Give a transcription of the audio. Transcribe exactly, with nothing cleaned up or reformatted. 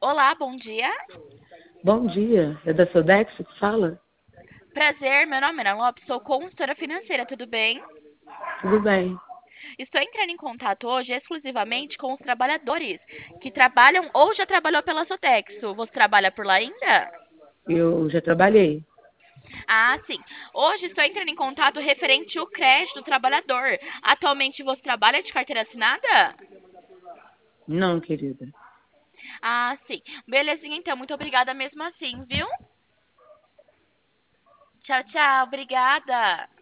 Olá, bom dia. Bom dia, é da Sodex que fala? Prazer, meu nome é Ana Lopes, sou consultora financeira, tudo bem? Tudo bem. Estou entrando em contato hoje exclusivamente com os trabalhadores que trabalham ou já trabalhou pela Sodexo. Você trabalha por lá ainda? Eu já trabalhei. Ah, sim. Hoje estou entrando em contato referente ao crédito do trabalhador. Atualmente você trabalha de carteira assinada? Não, querida. Ah, sim. Belezinha, então. Muito obrigada mesmo assim, viu? Tchau, tchau. Obrigada.